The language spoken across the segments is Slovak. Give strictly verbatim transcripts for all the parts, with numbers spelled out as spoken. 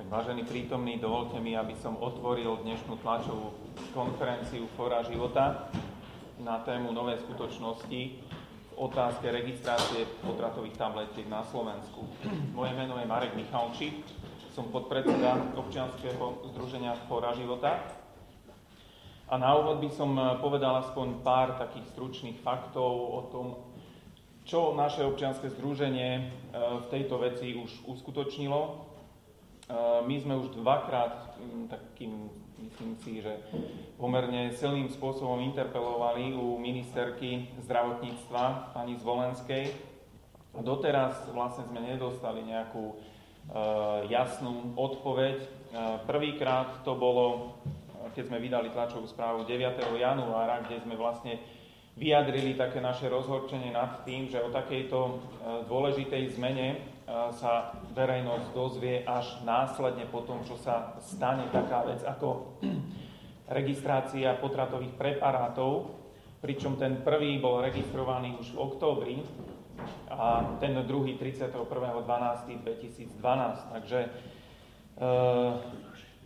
Vážení prítomní, dovolte mi, aby som otvoril dnešnú tlačovú konferenciu Fóra života na tému nové skutočnosti v otázke registrácie potratových tabletiek na Slovensku. Moje meno je Marek Michalčík, som podpredseda občianskeho združenia Fóra života. A na úvod by som povedal aspoň pár takých stručných faktov o tom, čo naše občianske združenie v tejto veci už uskutočnilo. My sme už dvakrát takým, myslím si, že pomerne silným spôsobom interpelovali u ministerky zdravotníctva pani Zvolenskej. Doteraz vlastne sme nedostali nejakú jasnú odpoveď. Prvýkrát to bolo, keď sme vydali tlačovú správu deviateho januára, kde sme vlastne vyjadrili také naše rozhorčenie nad tým, že o takejto dôležitej zmene sa verejnosť dozvie až následne po tom, čo sa stane taká vec ako registrácia potratových preparátov, pričom ten prvý bol registrovaný už v októbri a ten druhý tridsiateho prvého decembra dvetisícdvanásť. Takže e,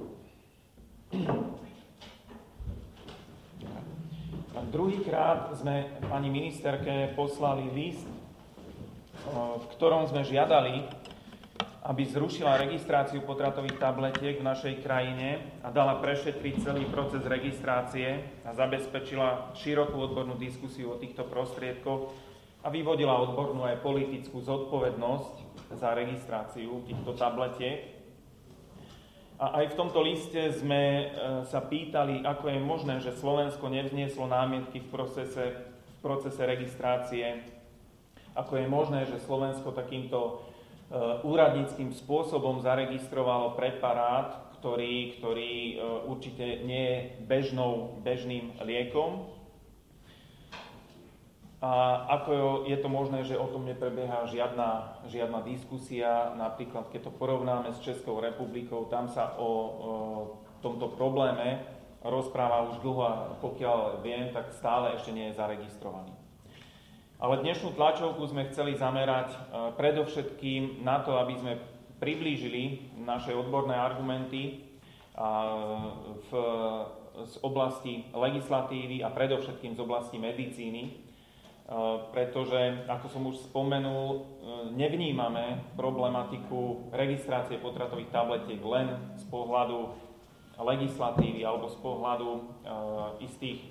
druhýkrát sme pani ministerke poslali list, v ktorom sme žiadali, aby zrušila registráciu potratových tabletiek v našej krajine a dala prešetriť celý proces registrácie a zabezpečila širokú odbornú diskusiu o týchto prostriedkoch a vyvodila odbornú aj politickú zodpovednosť za registráciu týchto tabletiek. A aj v tomto liste sme sa pýtali, ako je možné, že Slovensko nevznieslo námietky v procese, v procese registrácie, ako je možné, že Slovensko takýmto úradníckym spôsobom zaregistrovalo preparát, ktorý, ktorý určite nie je bežnou, bežným liekom. A ako je to možné, že o tom neprebieha žiadna, žiadna diskusia, napríklad keď to porovnáme s Českou republikou, tam sa o, o tomto probléme rozpráva už dlho a pokiaľ viem, tak stále ešte nie je zaregistrovaný. Ale dnešnú tlačovku sme chceli zamerať predovšetkým na to, aby sme priblížili naše odborné argumenty v, z oblasti legislatívy a predovšetkým z oblasti medicíny, pretože, ako som už spomenul, nevnímame problematiku registrácie potratových tabletiek len z pohľadu legislatívy alebo z pohľadu uh, istých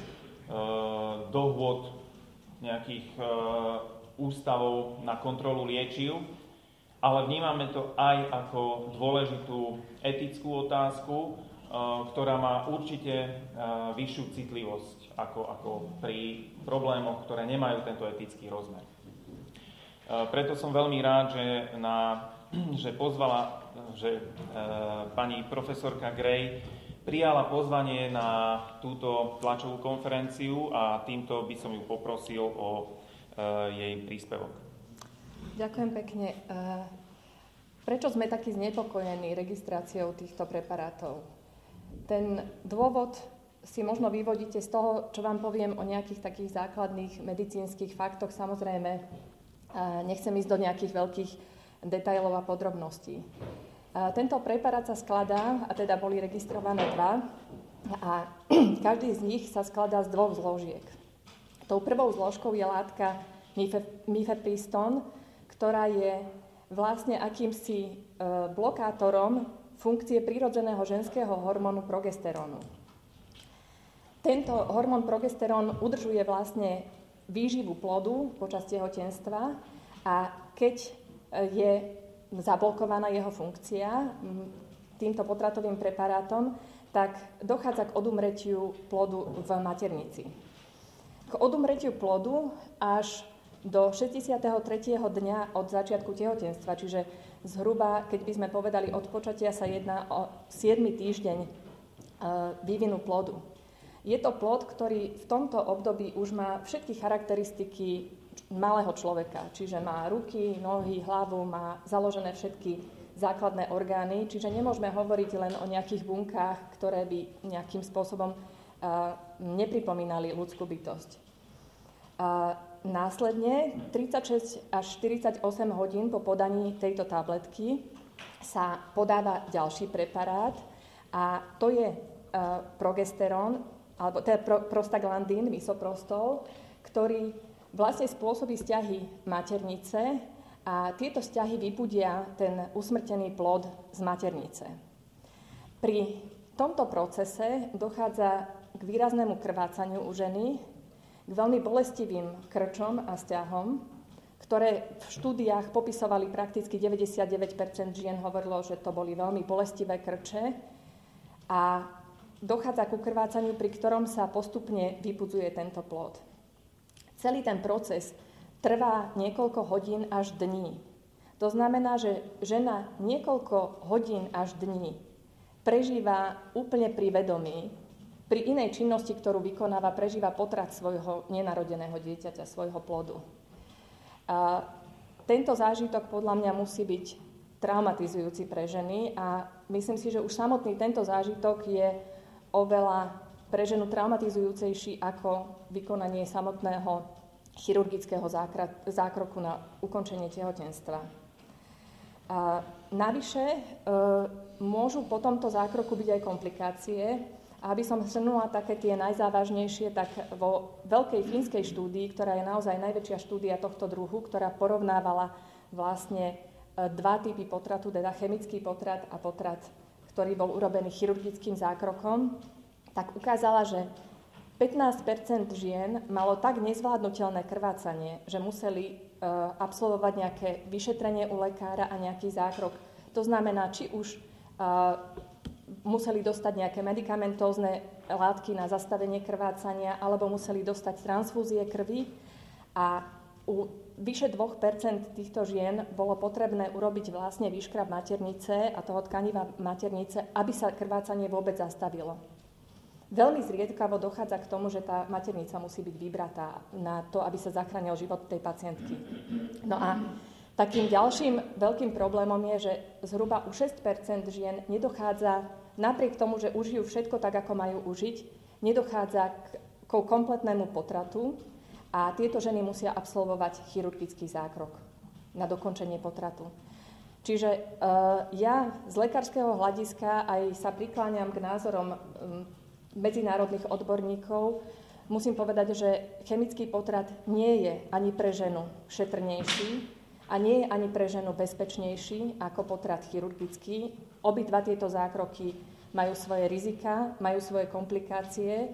uh, dohôd nejakých uh, ústavov na kontrolu liečiv, ale vnímame to aj ako dôležitú etickú otázku, ktorá má určite vyššiu citlivosť ako, ako pri problémoch, ktoré nemajú tento etický rozmer. Preto som veľmi rád, že, na, že pozvala, že pani profesorka Gray prijala pozvanie na túto tlačovú konferenciu a týmto by som ju poprosil o jej príspevok. Ďakujem pekne. Prečo sme takí znepokojení registráciou týchto preparátov? Ten dôvod si možno vyvodíte z toho, čo vám poviem o nejakých takých základných medicínskych faktoch. Samozrejme, nechcem ísť do nejakých veľkých detailov a podrobností. Tento preparát sa skladá, a teda boli registrované dva, a každý z nich sa skladá z dvoch zložiek. Tou prvou zložkou je látka mifepriston, ktorá je vlastne akýmsi blokátorom funkcie prirodzeného ženského hormónu progesterónu. Tento hormón progesterón udržuje vlastne výživu plodu počas tehotenstva a keď je zablokovaná jeho funkcia týmto potratovým preparátom, tak dochádza k odumretiu plodu v maternici. K odumretiu plodu až do šesťdesiateho tretieho dňa od začiatku tehotenstva, čiže zhruba, keď by sme povedali od počatia, sa jedná o siedmy týždeň vývinu plodu. Je to plod, ktorý v tomto období už má všetky charakteristiky malého človeka, čiže má ruky, nohy, hlavu, má založené všetky základné orgány, čiže nemôžeme hovoriť len o nejakých bunkách, ktoré by nejakým spôsobom nepripomínali ľudskú bytosť. Následne tridsaťšesť až štyridsaťosem hodín po podaní tejto tabletky sa podáva ďalší preparát a to je uh, progesterón, alebo teda pro, prostaglandín, misoprostol, ktorý vlastne spôsobí vzťahy maternice a tieto vzťahy vybudia ten usmrtený plod z maternice. Pri tomto procese dochádza k výraznému krvácaniu u ženy, k veľmi bolestivým krčom a sťahom, ktoré v štúdiách popisovali prakticky deväťdesiatdeväť percent žien, hovorilo, že to boli veľmi bolestivé krče a dochádza ku krvácaniu, pri ktorom sa postupne vybudzuje tento plod. Celý ten proces trvá niekoľko hodín až dní. To znamená, že žena niekoľko hodín až dní prežíva úplne pri vedomí, pri inej činnosti, ktorú vykonáva, prežíva potrat svojho nenarodeného dieťaťa, svojho plodu. A tento zážitok podľa mňa musí byť traumatizujúci pre ženy a myslím si, že už samotný tento zážitok je oveľa pre ženu traumatizujúcejší ako vykonanie samotného chirurgického zákroku na ukončenie tehotenstva. A navyše e, môžu po tomto zákroku byť aj komplikácie. A aby som zhrnula také tie najzávažnejšie, tak vo veľkej fínskej štúdii, ktorá je naozaj najväčšia štúdia tohto druhu, ktorá porovnávala vlastne dva typy potratu, teda chemický potrat a potrat, ktorý bol urobený chirurgickým zákrokom, tak ukázala, že pätnásť percent žien malo tak nezvládnutelné krvácanie, že museli uh, absolvovať nejaké vyšetrenie u lekára a nejaký zákrok. To znamená, či už uh, museli dostať nejaké medikamentózne látky na zastavenie krvácania, alebo museli dostať transfúzie krvi. A u vyše dve percentá týchto žien bolo potrebné urobiť vlastne výškrab maternice a toho tkaniva maternice, aby sa krvácanie vôbec zastavilo. Veľmi zriedkavo dochádza k tomu, že tá maternica musí byť vybratá na to, aby sa zachránil život tej pacientky. No a takým ďalším veľkým problémom je, že zhruba u šesť percent žien nedochádza, napriek tomu, že užijú všetko tak, ako majú užiť, nedochádza k, k kompletnému potratu a tieto ženy musia absolvovať chirurgický zákrok na dokončenie potratu. Čiže uh, ja z lekárskeho hľadiska aj sa prikláňam k názorom um, medzinárodných odborníkov. Musím povedať, že chemický potrat nie je ani pre ženu šetrnejší a nie je ani pre ženu bezpečnejší ako potrat chirurgický. Obidva tieto zákroky majú svoje rizika, majú svoje komplikácie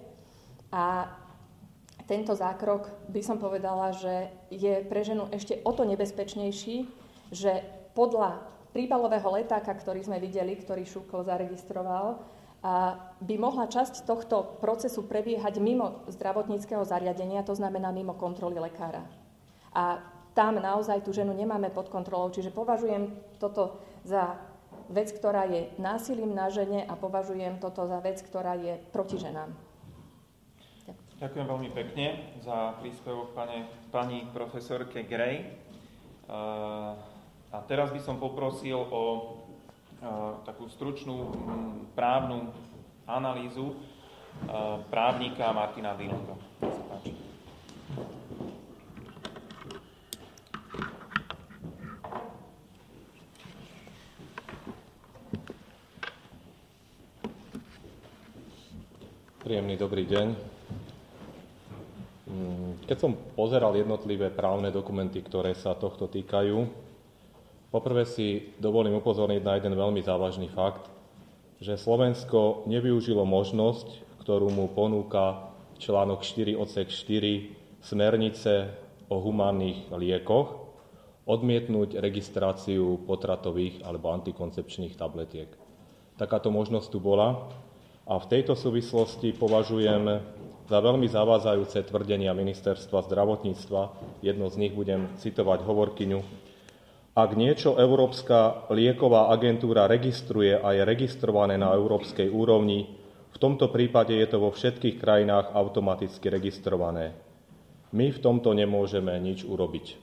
a tento zákrok by som povedala, že je pre ženu ešte o to nebezpečnejší, že podľa príbalového letáka, ktorý sme videli, ktorý Šukl zaregistroval, a by mohla časť tohto procesu prebiehať mimo zdravotníckeho zariadenia, to znamená mimo kontroly lekára. A tam naozaj tú ženu nemáme pod kontrolou, čiže považujem toto za vec, ktorá je násilím na žene a považujem toto za vec, ktorá je proti ženám. Ďakujem, Ďakujem veľmi pekne za príspevok pane, pani profesorke Grej. A teraz by som poprosil o takú stručnú právnu analýzu právnika Martina Dillinga. Nech sa páči. Príjemný dobrý deň. Keď som pozeral jednotlivé právne dokumenty, ktoré sa tohto týkajú, poprvé si dovolím upozorniť na jeden veľmi závažný fakt, že Slovensko nevyužilo možnosť, ktorú mu ponúka článok štyri odsek štyri smernice o humánnych liekoch, odmietnúť registráciu potratových alebo antikoncepčných tabletiek. Takáto možnosť tu bola a v tejto súvislosti považujem za veľmi zavádzajúce tvrdenia Ministerstva zdravotníctva. Jedno z nich budem citovať hovorkyňu. Ak niečo Európska lieková agentúra registruje a je registrované na európskej úrovni, v tomto prípade je to vo všetkých krajinách automaticky registrované. My v tomto nemôžeme nič urobiť.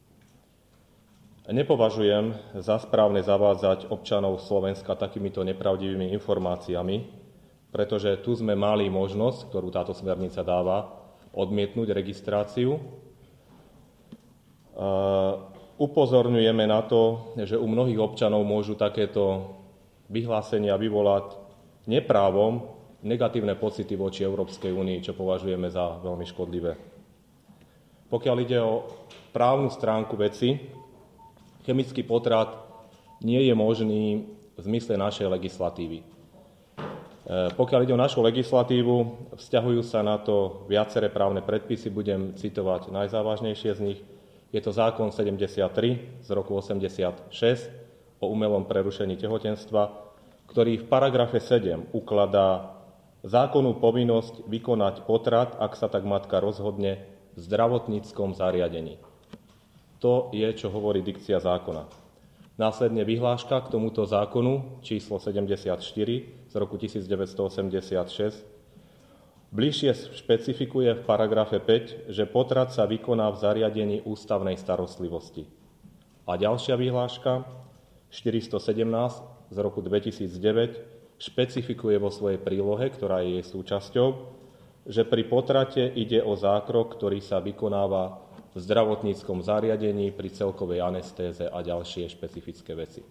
Nepovažujem za správne zavádzať občanov Slovenska takýmito nepravdivými informáciami, pretože tu sme mali možnosť, ktorú táto smernica dáva, odmietnúť registráciu. upozorňujeme na to, že u mnohých občanov môžu takéto vyhlásenia vyvolať neprávom negatívne pocity voči Európskej únii, čo považujeme za veľmi škodlivé. Pokiaľ ide o právnu stránku veci, chemický potrat nie je možný v zmysle našej legislatívy. Pokiaľ ide o našu legislatívu, vzťahujú sa na to viaceré právne predpisy, budem citovať najzávažnejšie z nich. Je to zákon sedemdesiattri z roku osemdesiatšesť o umelom prerušení tehotenstva, ktorý v paragrafe sedem ukladá zákonnú povinnosť vykonať potrat, ak sa tak matka rozhodne, v zdravotníckom zariadení. To je, čo hovorí dikcia zákona. Následne vyhláška k tomuto zákonu číslo sedemdesiatštyri z roku devätnásťstoosemdesiatšesť bližšie špecifikuje v paragrafe päť, že potrat sa vykoná v zariadení ústavnej starostlivosti. A ďalšia vyhláška štyristosedemnásť z roku dvetisícdeväť špecifikuje vo svojej prílohe, ktorá je jej súčasťou, že pri potrate ide o zákrok, ktorý sa vykonáva v zdravotníckom zariadení pri celkovej anestéze a ďalšie špecifické veci.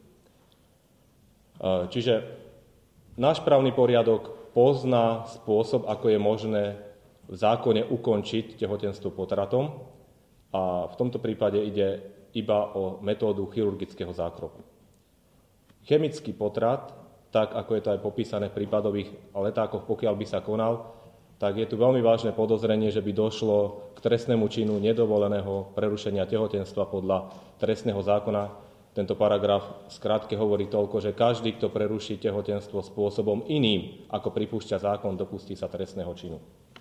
Čiže náš právny poriadok pozná spôsob, ako je možné v zákone ukončiť tehotenstvo potratom a v tomto prípade ide iba o metódu chirurgického zákroku. Chemický potrat, tak ako je to aj popísané v prípadových letákoch, pokiaľ by sa konal, tak je tu veľmi vážne podozrenie, že by došlo k trestnému činu nedovoleného prerušenia tehotenstva podľa trestného zákona. Tento paragraf skrátke hovorí toľko, že každý, kto preruší tehotenstvo spôsobom iným, ako pripúšťa zákon, dopustí sa trestného činu.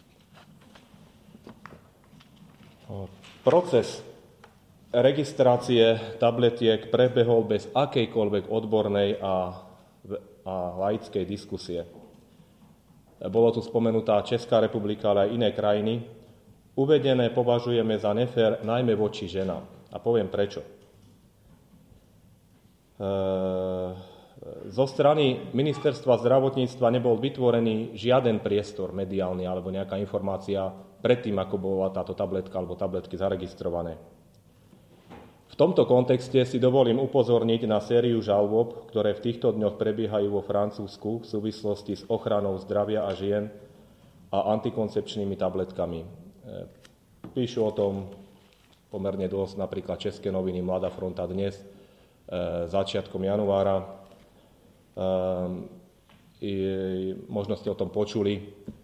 Proces registrácie tabletiek prebehol bez akejkoľvek odbornej a, a laickej diskusie. Bolo tu spomenutá Česká republika, ale aj iné krajiny. Uvedené považujeme za nefér najmä voči ženám. A poviem prečo. Zo strany Ministerstva zdravotníctva nebol vytvorený žiaden priestor mediálny alebo nejaká informácia predtým, ako bola táto tabletka alebo tabletky zaregistrované. V tomto kontexte si dovolím upozorniť na sériu žalôb, ktoré v týchto dňoch prebiehajú vo Francúzsku v súvislosti s ochranou zdravia a žien a antikoncepčnými tabletkami. Píšu o tom pomerne dosť napríklad České noviny, Mladá fronta dnes, začiatkom januára. I možno ste o tom počuli.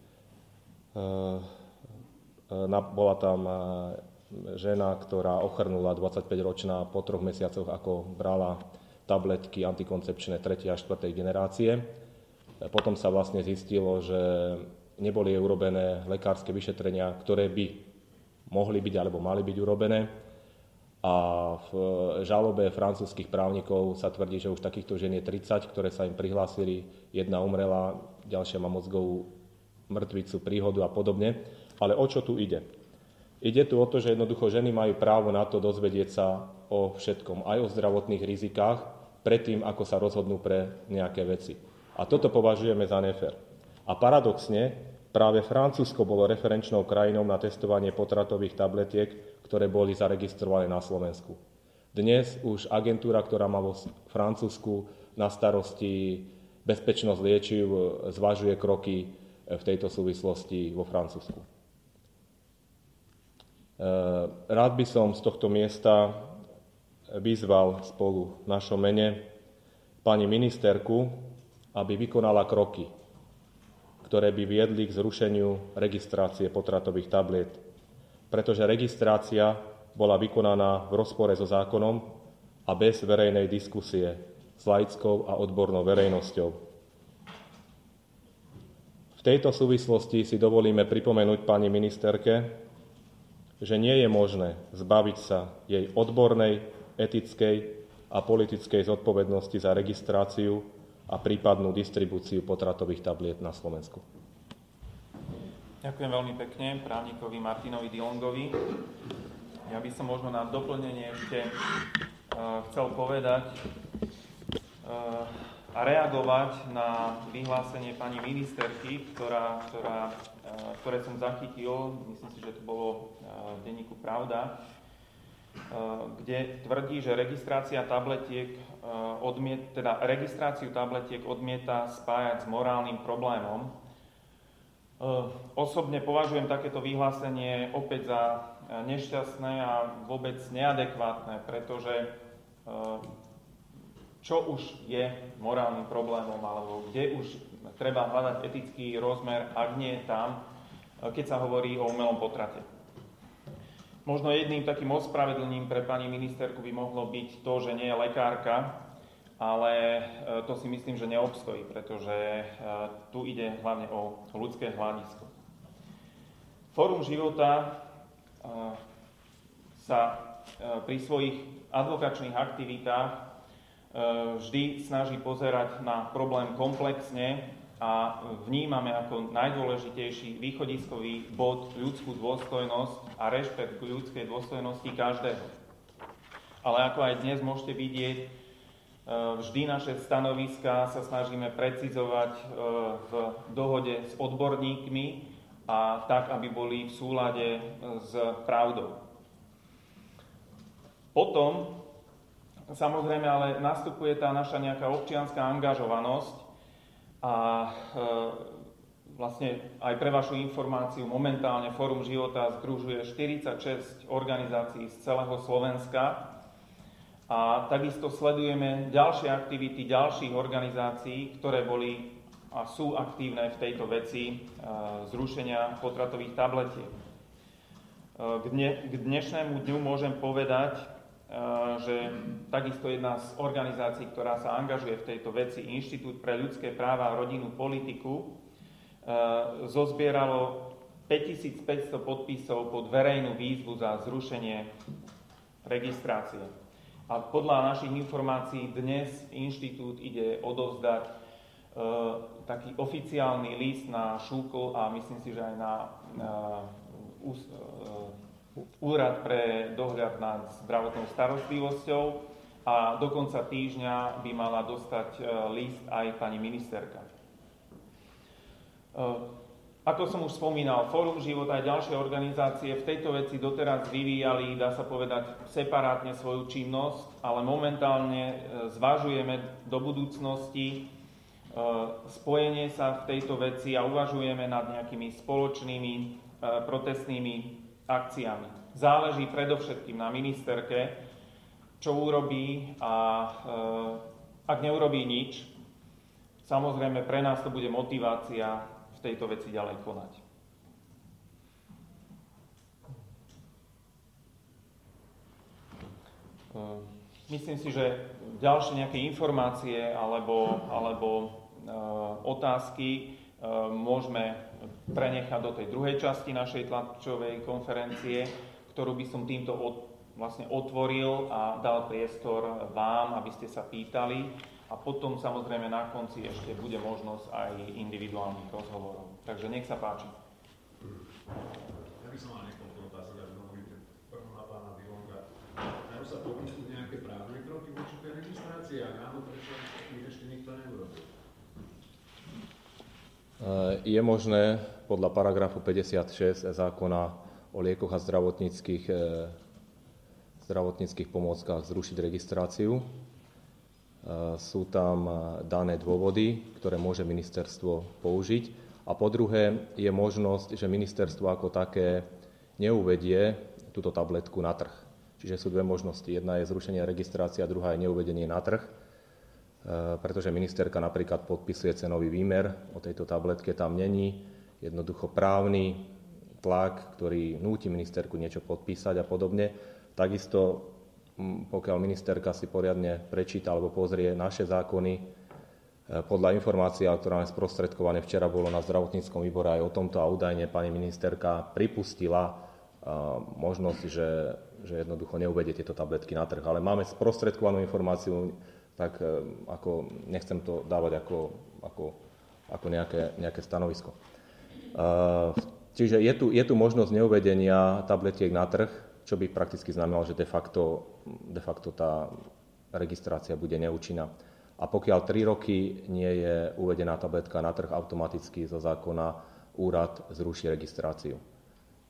Bola tam žena, ktorá ochrnula dvadsaťpäťročná po troch mesiacoch, ako brala tabletky antikoncepčné tretej a štvrtej generácie. Potom sa vlastne zistilo, že neboli urobené lekárske vyšetrenia, ktoré by mohli byť alebo mali byť urobené. A v žalobe francúzskych právnikov sa tvrdí, že už takýchto žien je tridsať, ktoré sa im prihlásili. Jedna umrela, ďalšia má mozgovú mŕtvicu, príhodu a podobne. Ale o čo tu ide? Ide tu o to, že jednoducho ženy majú právo na to dozvedieť sa o všetkom, aj o zdravotných rizikách, predtým, ako sa rozhodnú pre nejaké veci. A toto považujeme za nefér. A paradoxne, práve Francúzsko bolo referenčnou krajinou na testovanie potratových tabletiek, ktoré boli zaregistrované na Slovensku. Dnes už agentúra, ktorá má vo Francúzsku na starosti bezpečnosť liečiv, zvažuje kroky v tejto súvislosti vo Francúzsku. Rád by som z tohto miesta vyzval spolu v našom mene pani ministerku, aby vykonala kroky, ktoré by viedli k zrušeniu registrácie potratových tabliet, pretože registrácia bola vykonaná v rozpore so zákonom a bez verejnej diskusie s laickou a odbornou verejnosťou. V tejto súvislosti si dovolíme pripomenúť pani ministerke, že nie je možné zbaviť sa jej odbornej, etickej a politickej zodpovednosti za registráciu a prípadnú distribúciu potratových tabliet na Slovensku. Ďakujem veľmi pekne právnikovi Martinovi Dilongovi. Ja by som možno na doplnenie ešte uh, chcel povedať uh, a reagovať na vyhlásenie pani ministerky, ktorá, ktorá, uh, ktoré som zachytil, myslím si, že to bolo uh, v denníku Pravda, kde tvrdí, že registrácia tabletiek odmiet, teda registráciu tabletiek odmieta spájať s morálnym problémom. Osobne považujem takéto vyhlásenie opäť za nešťastné a vôbec neadekvátne, pretože čo už je morálnym problémom, alebo kde už treba hľadať etický rozmer, ak nie tam, keď sa hovorí o umelom potrate. Možno jedným takým ospravedlnením pre pani ministerku by mohlo byť to, že nie je lekárka, ale to si myslím, že neobstojí, pretože tu ide hlavne o ľudské hľadisko. Fórum života sa pri svojich advokačných aktivitách vždy snaží pozerať na problém komplexne a vnímame ako najdôležitejší východiskový bod ľudskú dôstojnosť a rešpekt k ľudskej dôstojnosti každého. Ale ako aj dnes môžete vidieť, vždy naše stanoviská sa snažíme precizovať v dohode s odborníkmi a tak, aby boli v súlade s pravdou. Potom, samozrejme, ale nastupuje tá naša nejaká občianska angažovanosť a e, vlastne aj pre vašu informáciu, momentálne Fórum života združuje štyridsaťšesť organizácií z celého Slovenska a takisto sledujeme ďalšie aktivity ďalších organizácií, ktoré boli a sú aktívne v tejto veci e, zrušenia potratových tabletiek. E, k, dne, k dnešnému dňu môžem povedať, že takisto jedna z organizácií, ktorá sa angažuje v tejto veci, Inštitút pre ľudské práva a rodinnú politiku, zozbieralo päťtisícpäťsto podpisov pod verejnú výzvu za zrušenie registrácie. A podľa našich informácií dnes inštitút ide odovzdať taký oficiálny list na Šúkl a myslím si, že aj na, na Úrad pre dohľad nad zdravotnou starostlivosťou a do konca týždňa by mala dostať list aj pani ministerka. Ako som už spomínal, Fórum života a ďalšie organizácie v tejto veci doteraz vyvíjali, dá sa povedať, separátne svoju činnosť, ale momentálne zvažujeme do budúcnosti spojenie sa v tejto veci a uvažujeme nad nejakými spoločnými protestnými akciami. Záleží predovšetkým na ministerke, čo urobí a e, ak neurobí nič, samozrejme pre nás to bude motivácia v tejto veci ďalej konať. E, myslím si, že ďalšie nejaké informácie alebo, alebo e, otázky e, môžeme prenechať do tej druhej časti našej tlačovej konferencie, ktorú by som týmto od, vlastne otvoril a dal priestor vám, aby ste sa pýtali. A potom samozrejme na konci ešte bude možnosť aj individuálnych rozhovorov. Takže nech sa páči. Ja by som mal niekoľko otázok, ak dovolíte. Prvom na pána Bilonga. Dajú sa podniknúť nejaké právne kroky voči tej registrácii? Ak áno, prečo ich ešte nikto neurobil? Je možné podľa paragrafu päťdesiatšesť zákona o liekoch a zdravotníckych, zdravotníckych pomôckach zrušiť registráciu. Sú tam dané dôvody, ktoré môže ministerstvo použiť. A po druhé je možnosť, že ministerstvo ako také neuvedie túto tabletku na trh. Čiže sú dve možnosti. Jedna je zrušenie registrácie a druhá je neuvedenie na trh. Pretože ministerka napríklad podpisuje cenový výmer o tejto tabletke, tam není jednoducho právny tlak, ktorý núti ministerku niečo podpísať a podobne. Takisto, pokiaľ ministerka si poriadne prečíta alebo pozrie naše zákony, podľa informácií, ktoré máme sprostredkované, včera bolo na zdravotníckom výbore aj o tomto a údajne pani ministerka pripustila možnosť, že, že jednoducho neuvedie tieto tabletky na trh. Ale máme sprostredkovanú informáciu, tak ako, nechcem to dávať ako, ako, ako nejaké, nejaké stanovisko. Čiže je tu, je tu možnosť neuvedenia tabletiek na trh, čo by prakticky znamenalo, že de facto, de facto tá registrácia bude neúčinná. A pokiaľ tri roky nie je uvedená tabletka na trh, automaticky zo zákona úrad zruší registráciu.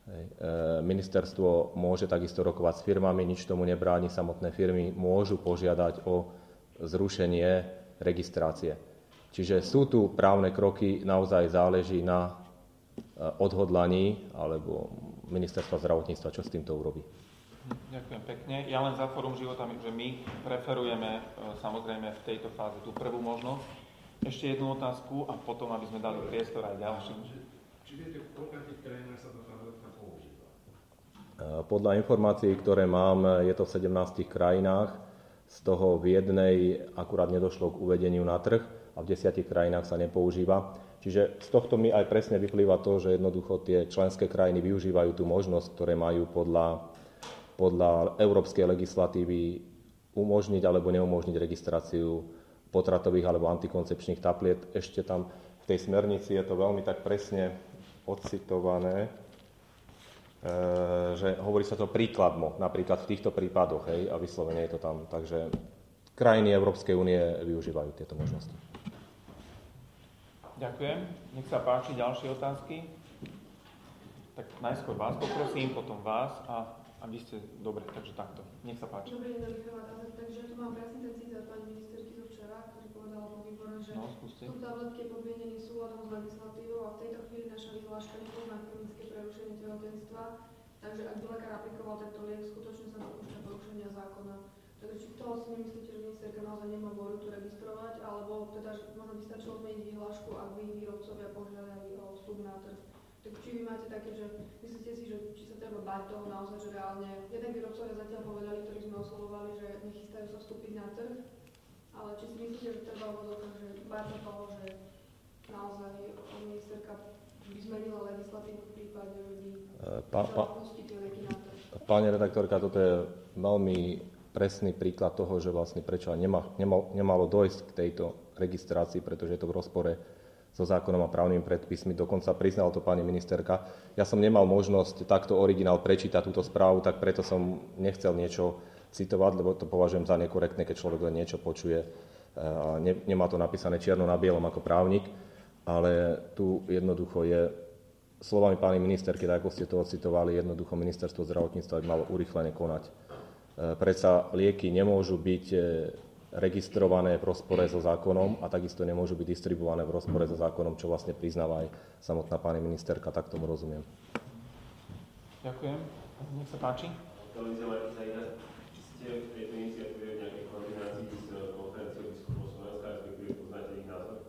Hej. Ministerstvo môže takisto rokovať s firmami, nič tomu nebráni, samotné firmy môžu požiadať o zrušenie registrácie. Čiže sú tu právne kroky, naozaj záleží na odhodlaní alebo ministerstva zdravotníctva, čo s týmto urobí. Ďakujem pekne. Ja len za Fórum života, že my preferujeme samozrejme v tejto fáze tú prvú možnosť. Ešte jednu otázku a potom, aby sme dali priestor aj ďalším. Či viete, v koľkých krajinách sa tá tabletka používa? Podľa informácií, ktoré mám, je to v sedemnástich krajinách. Z toho v jednej akurát nedošlo k uvedeniu na trh a v desiatich krajinách sa nepoužíva. Čiže z tohto mi aj presne vyplýva to, že jednoducho tie členské krajiny využívajú tú možnosť, ktoré majú podľa, podľa európskej legislatívy umožniť alebo neumožniť registráciu potratových alebo antikoncepčných tabliet. Ešte tam v tej smernici je to veľmi tak presne odcitované, že hovorí sa to príkladmo, napríklad v týchto prípadoch, hej, a vyslovene je to tam. Takže krajiny Európskej únie využívajú tieto možnosti. Ďakujem. Nech sa páči, ďalšie otázky. Tak najskôr vás poprosím, potom vás a, a vy ste, dobre, takže takto. Nech sa páči. Dobrý deň, Domiková Tazek, takže tu mám presne ten citát pani ministerky zo včera, ktorý povedala po výbore, že no, vstup tabletky je podmienený súladom s legislatívou a v tejto chvíli naša vyhláška nepozná klinické prerušenie tehotenstva, takže ak by lekár aplikoval tento liek, skutočne sa dopúšťa porušenia zákona. Takže či toho si nemyslíte, že ministerka naozaj nemá vôľu tu registrovať, alebo teda, že možno by stačilo zmeniť vyhlášku, ak by výrobcovia požiadali o vstup na trh. Tak či vy máte také, že myslíte si, že či sa treba báť toho naozaj, že reálne, jednak výrobcovia zatiaľ povedali, ktorí sme oslovovali, že nechystajú sa vstúpiť na trh, ale či si myslíte, že treba uvozovkať, že báť sa toho, že naozaj ministerka by zmenila legislatívu v prípade, že by pa, pa, pustiť tie lieky na trh? Pani redaktorka, toto je veľmi presný príklad toho, že vlastne prečo nemá, nemal, nemalo dojsť k tejto registrácii, pretože je to v rozpore so zákonom a právnymi predpismi. Dokonca priznal to pani ministerka. Ja som nemal možnosť takto originál prečítať túto správu, tak preto som nechcel niečo citovať, lebo to považujem za nekorektné, keď človek len niečo počuje a ne, nemá to napísané čierno na bielom ako právnik, ale tu jednoducho je slovami pani ministerky, tak ako ste to ocitovali, jednoducho ministerstvo zdravotníctva by malo urýchlene konať. Predsa lieky nemôžu byť registrované v rozpore so zákonom a takisto nemôžu byť distribuované v rozpore so zákonom, čo vlastne priznáva aj samotná pani ministerka, tak tomu rozumiem. Ďakujem. Nech sa páči. Televízia Markiza Ina, či ste v tejto iniciatíve v nejakej koordinácii s konferenciou biskupov Slovenska, respektíve poznáte ich názor?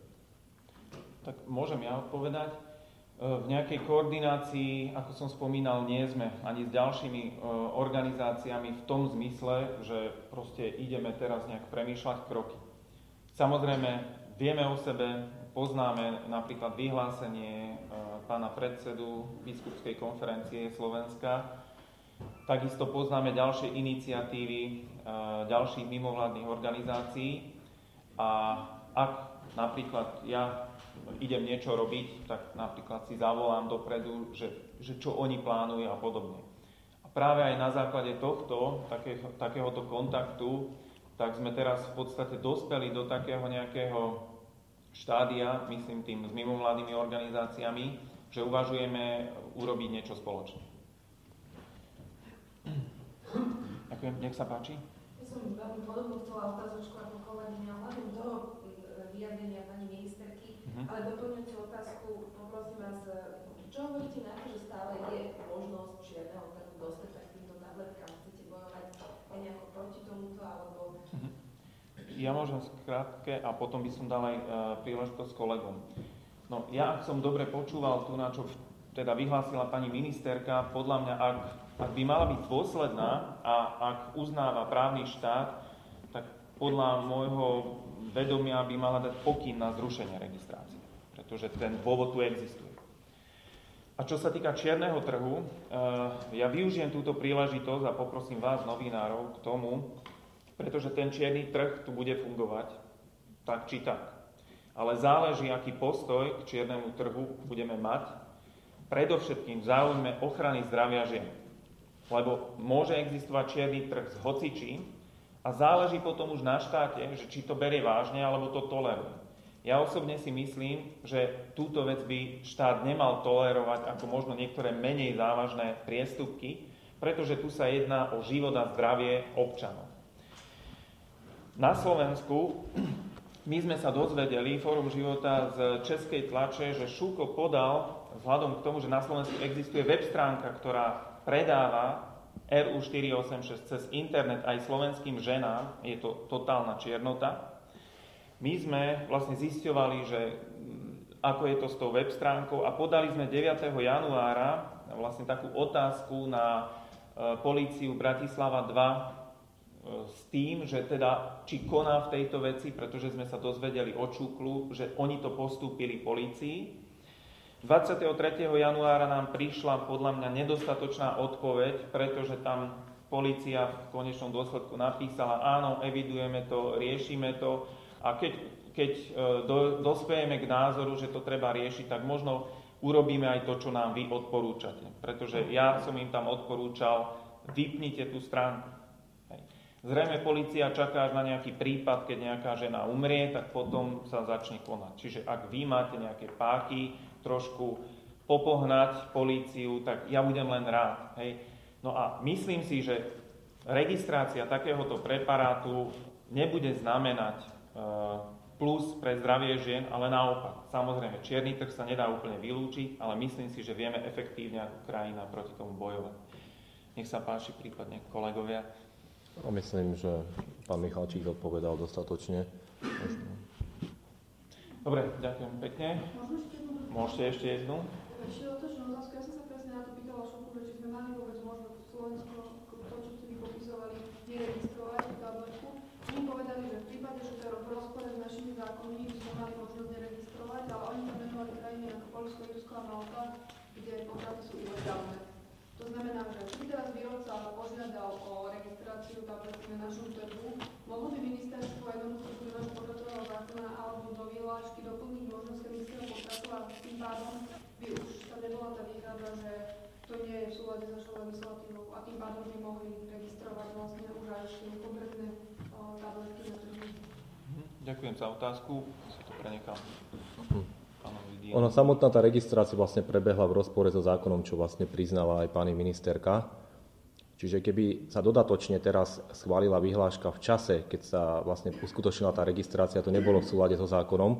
Tak môžem ja odpovedať. V nejakej koordinácii, ako som spomínal, nie sme ani s ďalšími organizáciami v tom zmysle, že proste ideme teraz nejak premýšľať kroky. Samozrejme, vieme o sebe, poznáme napríklad vyhlásenie pána predsedu Biskupskej konferencie Slovenska, takisto poznáme ďalšie iniciatívy ďalších mimovládnych organizácií a ak napríklad ja idem niečo robiť, tak napríklad si zavolám dopredu, že, že čo oni plánujú a podobne. A práve aj na základe tohto, takého, takéhoto kontaktu, tak sme teraz v podstate dospeli do takého nejakého štádia, myslím tým s mimovládnymi organizáciami, že uvažujeme urobiť niečo spoločne. Ďakujem, nech sa páči. Ja som veľmi podobnú chcela otázočku ako kolegyňa, hľadom toho vyjadrenia pani ministerky, mm-hmm. ale doplňujúcu otázku, poprosím vás, čo hovoríte na to, že stále je možnosť čierneho trhu dostať tak týmto tabletkám? Chcete bojovať aj nejako proti tomuto, alebo... Mm-hmm. Ja môžem skrátke a potom by som dal aj uh, príležitosť kolegom. No, ja ak som dobre počúval tu, na čo teda vyhlásila pani ministerka, podľa mňa, ak, ak by mala byť dôsledná a ak uznáva právny štát, tak podľa môjho vedomia by mala dať pokyn na zrušenie registrácie, pretože ten dôvod tu existuje. A čo sa týka čierneho trhu, ja využijem túto príležitosť a poprosím vás, novinárov, k tomu, pretože ten čierny trh tu bude fungovať, tak či tak. Ale záleží, aký postoj k čiernemu trhu budeme mať, predovšetkým v záujme ochrany zdravia žien. Lebo môže existovať čierny trh s hocičím, a záleží potom už na štáte, že či to berie vážne, alebo to toleruje. Ja osobne si myslím, že túto vec by štát nemal tolerovať ako možno niektoré menej závažné priestupky, pretože tu sa jedná o život a zdravie občanov. Na Slovensku my sme sa dozvedeli, Fórum života z českej tlače, že Šúko podal, vzhľadom k tomu, že na Slovensku existuje web stránka, ktorá predáva er ú štyristoosemdesiatšesť cez internet aj slovenským ženám, je to totálna čiernota. My sme vlastne zisťovali, že ako je to s tou web stránkou a podali sme deviateho januára vlastne takú otázku na políciu Bratislava dva s tým, že teda či koná v tejto veci, pretože sme sa dozvedeli od Čuklu, že oni to postúpili polícii. dvadsiateho tretieho januára nám prišla podľa mňa nedostatočná odpoveď, pretože tam polícia v konečnom dôsledku napísala, áno, evidujeme to, riešime to a keď, keď do, dospejeme k názoru, že to treba riešiť, tak možno urobíme aj to, čo nám vy odporúčate. Pretože ja som im tam odporúčal, vypnite tú stránku. Zrejme polícia čaká až na nejaký prípad, keď nejaká žena umrie, tak potom sa začne konať. Čiže ak vy máte nejaké páky, trošku popohnať políciu, tak ja budem len rád. Hej. No a myslím si, že registrácia takéhoto preparátu nebude znamenať e, plus pre zdravie žien, ale naopak. Samozrejme, čierny trh sa nedá úplne vylúčiť, ale myslím si, že vieme efektívne ako krajina proti tomu bojovať. Nech sa páči prípadne kolegovia. No, myslím, že pán Michalčík odpovedal dostatočne. Dobre, ďakujem pekne. Môžete ešte jednu? Ešte otočnú otázku. Ja som sa presne na to pýtala Šuku, že či sme mali vôbec možnosť v Slovensku to, čo ste vy popisovali, neregistrovať tú tabletku. Oni povedali, že v prípade, že to je v rozpore s našimi zákonmi, by sme mali možnosť neregistrovať, ale oni tam menovali krajiny ako Poľsko, Irsko a Malta, kde potraty sú ilegálne. To znamená, že či teraz výrobca požiadal o registráciu tabletky na našom trhu, mohlo by ministerstvo jednoducho do nášho potratového zákona alebo do vyhlášky doplniť možnosť chemického potratu a tým pádom by už tam nebola tá výhrada, že to nie je v súlade s našou legislatívou a tým pádom by mohli registrovať vlastne už aj konkrétne o, tabletky na trhu. Ďakujem za otázku. Si to prenechám. Ono, samotná tá registrácia vlastne prebehla v rozpore so zákonom, čo vlastne priznala aj pani ministerka. Čiže keby sa dodatočne teraz schválila vyhláška v čase, keď sa vlastne uskutočnila tá registrácia, to nebolo v súlade so zákonom,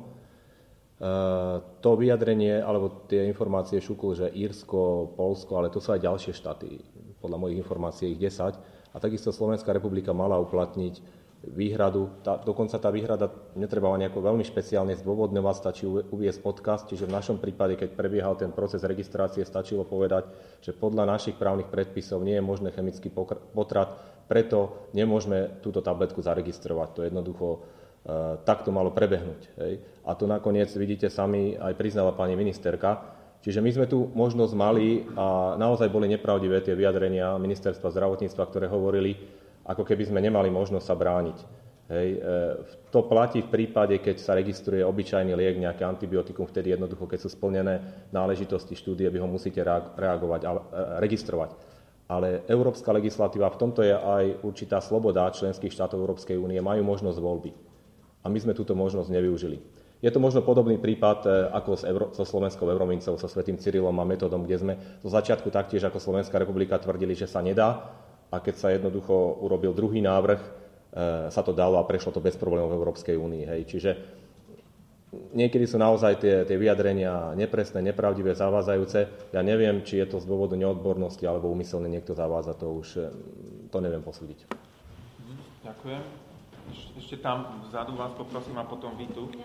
to vyjadrenie, alebo tie informácie šukul, že Írsko, Poľsko, ale to sú aj ďalšie štáty, podľa mojich informácií ich desať, a takisto Slovenská republika mala uplatniť výhradu, tá, dokonca tá výhrada netreba nejako veľmi špeciálne zdôvodňovať, stačí uviesť odkaz, čiže v našom prípade, keď prebiehal ten proces registrácie, stačilo povedať, že podľa našich právnych predpisov nie je možné chemický potrat, preto nemôžeme túto tabletku zaregistrovať. To jednoducho e, takto malo prebehnúť. Hej. A to nakoniec, vidíte sami, aj priznala pani ministerka. Čiže my sme tu možnosť mali a naozaj boli nepravdivé tie vyjadrenia ministerstva zdravotníctva, ktoré hovorili, ako keby sme nemali možnosť sa brániť. Hej. E, to platí v prípade, keď sa registruje obyčajný liek, nejaké antibiotikum, vtedy jednoducho, keď sú splnené náležitosti štúdie, vy ho musíte reagovať, ale, e, registrovať. Ale európska legislatíva, v tomto je aj určitá sloboda členských štátov Európskej únie, majú možnosť voľby. A my sme túto možnosť nevyužili. Je to možno podobný prípad ako s Euro, so Slovenskou Euromincov, so Svätým Cyrilom a Metodom, kde sme zo začiatku taktiež ako Slovenská republika tvrdili, že sa nedá. A keď sa jednoducho urobil druhý návrh, e, sa to dalo a prešlo to bez problémov v Európskej únii. Hej. Čiže niekedy sú naozaj tie, tie vyjadrenia nepresné, nepravdivé, zavádzajúce. Ja neviem, či je to z dôvodu neodbornosti alebo úmyselne niekto zavádza, to už to neviem posúdiť. Ďakujem. Ešte tam vzadu vás poprosím a potom vy tu.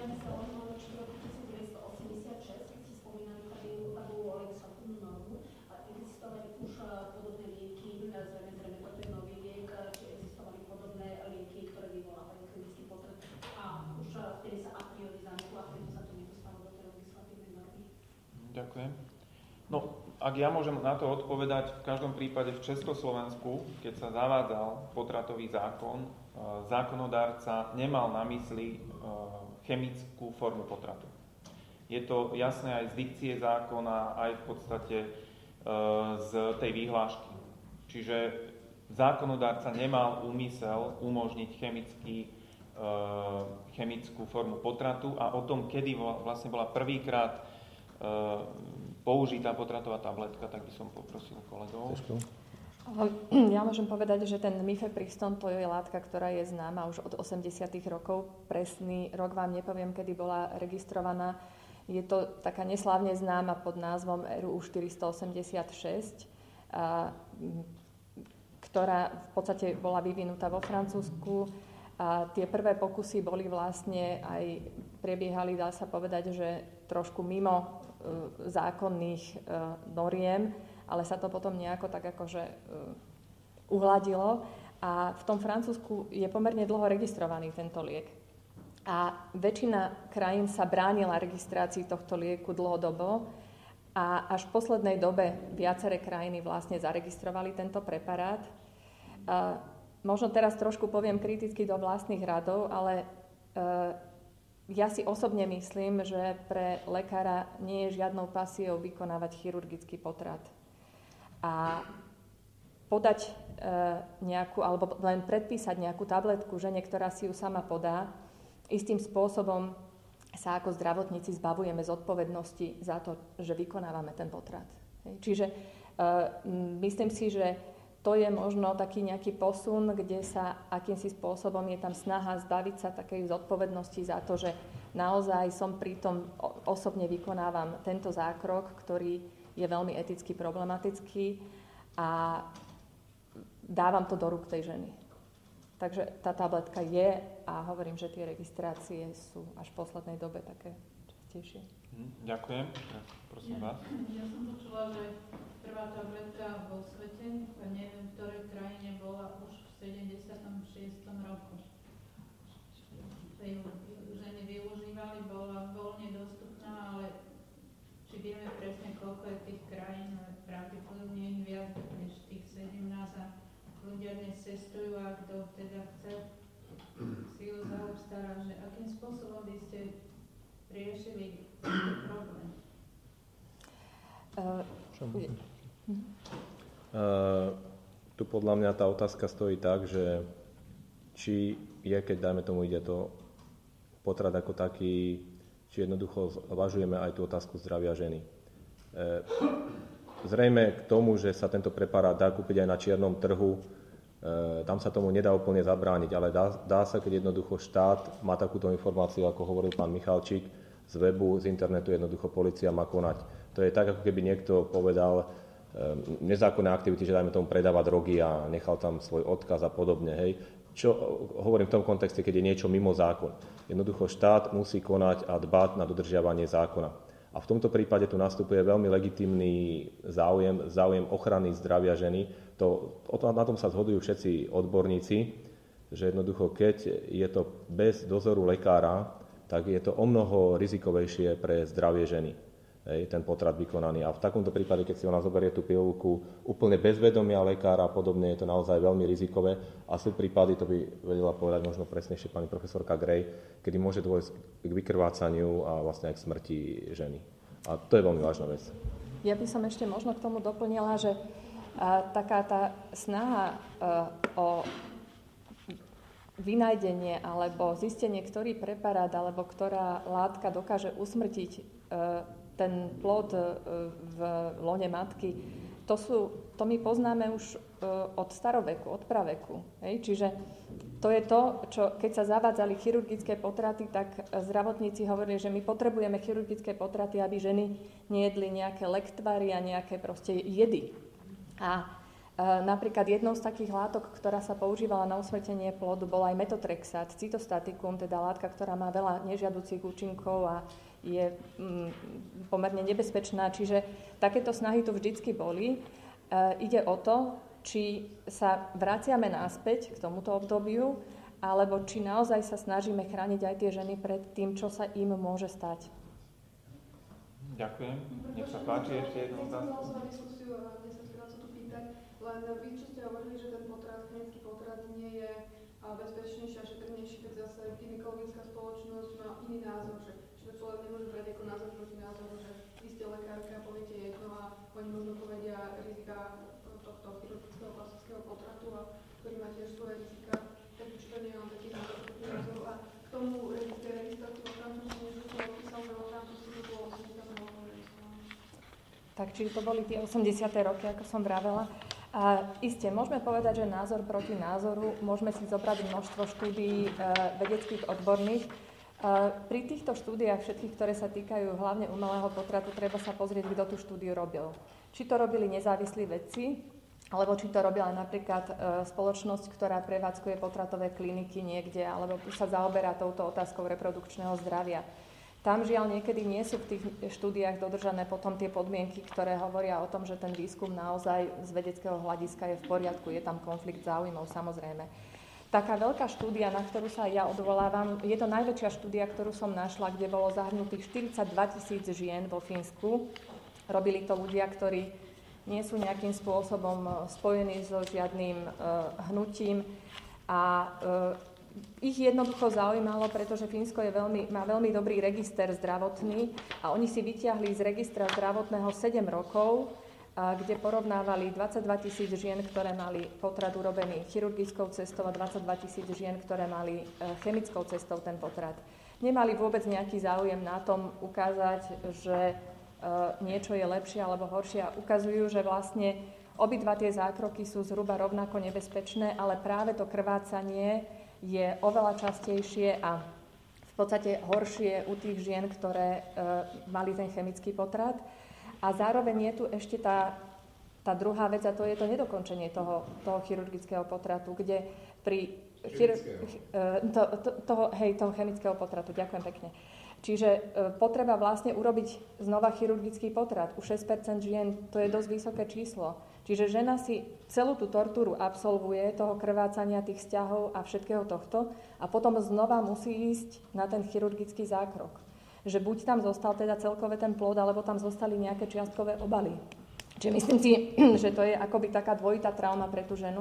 Ďakujem. No, ak ja môžem na to odpovedať, v každom prípade v Československu, keď sa zavádzal potratový zákon, zákonodárca nemal na mysli chemickú formu potratu. Je to jasné aj z dikcie zákona, aj v podstate z tej výhlášky. Čiže zákonodárca nemal úmysel umožniť chemický chemickú formu potratu a o tom, kedy vlastne bola prvýkrát použitá potratová tabletka, tak by som poprosil kolegov. Ja môžem povedať, že ten mifepriston to je látka, ktorá je známa už od osemdesiatych rokov. Presný rok vám nepoviem, kedy bola registrovaná. Je to taká neslávne známa pod názvom er u štyristoosemdesiatšesť, a, ktorá v podstate bola vyvinutá vo Francúzsku. A tie prvé pokusy boli vlastne aj prebiehali, dá sa povedať, že trošku mimo e, zákonných e, noriem, ale sa to potom nejako tak akože uh, uhladilo. A v tom Francúzsku je pomerne dlho registrovaný tento liek. A väčšina krajín sa bránila registrácii tohto lieku dlhodobo a až v poslednej dobe viaceré krajiny vlastne zaregistrovali tento preparát. Uh, možno teraz trošku poviem kriticky do vlastných radov, ale uh, ja si osobne myslím, že pre lekára nie je žiadnou pasiou vykonávať chirurgický potrat. A podať e, nejakú, alebo len predpísať nejakú tabletku žene, ktorá si ju sama podá, istým spôsobom sa ako zdravotníci zbavujeme zodpovednosti za to, že vykonávame ten potrat. Čiže e, myslím si, že to je možno taký nejaký posun, kde sa akýmsi spôsobom je tam snaha zbaviť sa takej zodpovednosti za to, že naozaj som pritom osobne vykonávam tento zákrok, ktorý je veľmi eticky problematický a dávam to do rúk tej ženy. Takže tá tabletka je a hovorím, že tie registrácie sú až v poslednej dobe také častejšie. Hm, ďakujem. Ja, prosím vás. Ja som počula, že prvá tabletka vo svete, neviem, v ktorej krajine bola už v sedemdesiatom šiestom roku. Ženy využívali, bola voľne dostupná, ale či vieme presne, koľko je tých krajín, pravdepodobne ich viac než tých sedemnásť a ľudia dnes cestujú a kto teda chce si ju zaobstará, že akým spôsobom by ste riešili tento problém? Uh, uh, tu podľa mňa tá otázka stojí tak, že či je, keď dajme tomu ide to potrat ako taký, či jednoducho zvažujeme aj tú otázku zdravia ženy. E, zrejme k tomu, že sa tento preparát dá kúpiť aj na čiernom trhu, e, tam sa tomu nedá úplne zabrániť, ale dá, dá sa, keď jednoducho štát má takúto informáciu, ako hovoril pán Michalčík, z webu, z internetu jednoducho polícia má konať. To je tak, ako keby niekto povedal e, nezákonné aktivity, že dajme tomu predáva drogy a nechal tam svoj odkaz a podobne, hej. Čo hovorím v tom kontexte, keď je niečo mimo zákon. Jednoducho štát musí konať a dbať na dodržiavanie zákona. A v tomto prípade tu nastupuje veľmi legitímny záujem, záujem ochrany zdravia ženy. To, na tom sa zhodujú všetci odborníci, že jednoducho keď je to bez dozoru lekára, tak je to omnoho rizikovejšie pre zdravie ženy. Hej, ten potrat vykonaný. A v takomto prípade, keď si ona zoberie tú pilulku úplne bez vedomia lekára a podobne, je to naozaj veľmi rizikové. A sú prípady, to by vedela povedať možno presnejšie pani profesorka Grej, kedy môže dôjsť k vykrvácaniu a vlastne aj k smrti ženy. A to je veľmi vážna vec. Ja by som ešte možno k tomu doplnila, že a, taká tá snaha a, o vynájdenie alebo zistenie, ktorý preparát alebo ktorá látka dokáže usmrtiť a, ten plod v lone matky, to, sú, to my poznáme už od staroveku, od praveku. Hej? Čiže to je to, čo keď sa zavádzali chirurgické potraty, tak zdravotníci hovorili, že my potrebujeme chirurgické potraty, aby ženy nejedli nejaké lektvary a nejaké proste jedy. A e, napríklad jednou z takých látok, ktorá sa používala na usmrtenie plodu, bol aj metotrexát, cytostatikum, teda látka, ktorá má veľa nežiaducich účinkov a je mm, pomerne nebezpečná. Čiže takéto snahy tu vždycky boli. E, ide o to, či sa vraciame naspäť k tomuto obdobiu, alebo či naozaj sa snažíme chrániť aj tie ženy pred tým, čo sa im môže stať. Ďakujem. Nech sa páči ešte jednu otázku. Ja som diskusiu, mne sa chcela sa tu pýtať, len vy, čo ste hovorili, že ten potrat, chemický potrat nie je bezpečnejší a šetrnejší, tak zase gynekologická spoločnosť má iný názor, že človek nemôže brať ako názor proti názoru, že vy ste lekárka a poviete jedno a oni možno povedia rizika tohto chirurgického plastického potratu, a ktorý má tiež svoje rizika. Takže či to nie je len taký názor proti názoru. A tomu registráciu vo Francúzsku, že to opísal, že vo Francúzsku to bolo osemdesiate rokov. Tak, čiže to boli tie osemdesiate roky, ako som vravela. A iste, môžeme povedať, že názor proti názoru, môžeme si zobrať množstvo štúdií e, vedeckých odborných. E, pri týchto štúdiách, všetkých, ktoré sa týkajú hlavne umelého potratu, treba sa pozrieť, kto tú štúdiu robil. Či to robili nezávislí vedci, alebo či to robila napríklad e, spoločnosť, ktorá prevádzkuje potratové kliniky niekde, alebo sa zaoberá touto otázkou reprodukčného zdravia. Tam žiaľ niekedy nie sú v tých štúdiách dodržané potom tie podmienky, ktoré hovoria o tom, že ten výskum naozaj z vedeckého hľadiska je v poriadku, je tam konflikt záujmov, samozrejme. Taká veľká štúdia, na ktorú sa ja odvolávam, je to najväčšia štúdia, ktorú som našla, kde bolo zahrnutých štyridsaťdva tisíc žien vo Fínsku. Robili to ľudia, ktorí nie sú nejakým spôsobom spojení so žiadnym uh, hnutím a uh, ich jednoducho zaujímalo, pretože Fínsko je veľmi, má veľmi dobrý register zdravotný a oni si vyťahli z registra zdravotného sedem rokov, a kde porovnávali dvadsaťdva tisíc žien, ktoré mali potrat urobený chirurgickou cestou a dvadsaťdva tisíc žien, ktoré mali chemickou cestou ten potrat. Nemali vôbec nejaký záujem na tom ukázať, že niečo je lepšie alebo horšie a ukazujú, že vlastne obidva tie zákroky sú zhruba rovnako nebezpečné, ale práve to krvácanie je oveľa častejšie a v podstate horšie u tých žien, ktoré e, mali ten chemický potrat. A zároveň je tu ešte tá, tá druhá vec, a to je to nedokončenie toho, toho chirurgického potratu, kde pri chir, e, to, to, toho, hej, toho chemického potratu, ďakujem pekne. Čiže e, potreba vlastne urobiť znova chirurgický potrat. U šesť percent žien to je dosť vysoké číslo. Čiže žena si celú tú tortúru absolvuje, toho krvácania, tých vzťahov a všetkého tohto a potom znova musí ísť na ten chirurgický zákrok. Že buď tam zostal teda celkové ten plod, alebo tam zostali nejaké čiastkové obaly. Čiže myslím si, že to je akoby taká dvojitá trauma pre tú ženu.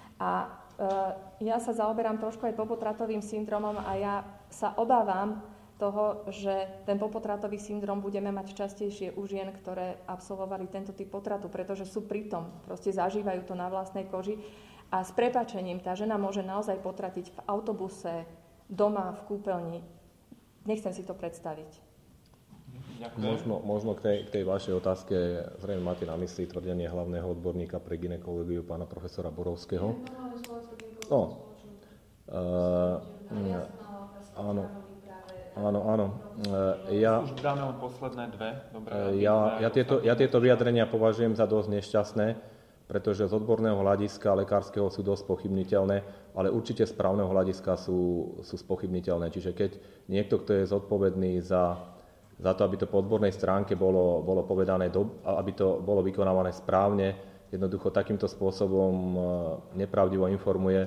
A e, ja sa zaoberám trošku aj popotratovým syndromom a ja sa obávam toho, že ten popotratový syndrom budeme mať častejšie u žien, ktoré absolvovali tento typ potratu, pretože sú pritom, proste zažívajú to na vlastnej koži a s prepáčením tá žena môže naozaj potratiť v autobuse, doma, v kúpeľni. Nechcem si to predstaviť. Možno, možno k, tej, k tej vašej otázke, zrejme máte na mysli tvrdenie hlavného odborníka pre gynekológiu, pána profesora Borovského. No, uh, áno. Áno, áno. Ja, Už dáme len posledné dve. Dobre, ja, ja, tieto, ja tieto vyjadrenia považujem za dosť nešťastné, pretože z odborného hľadiska lekárskeho sú dosť pochybniteľné, ale určite z právneho hľadiska sú, sú spochybniteľné. Čiže keď niekto, kto je zodpovedný za, za to, aby to po odbornej stránke bolo, bolo povedané, do, aby to bolo vykonávané správne, jednoducho takýmto spôsobom nepravdivo informuje,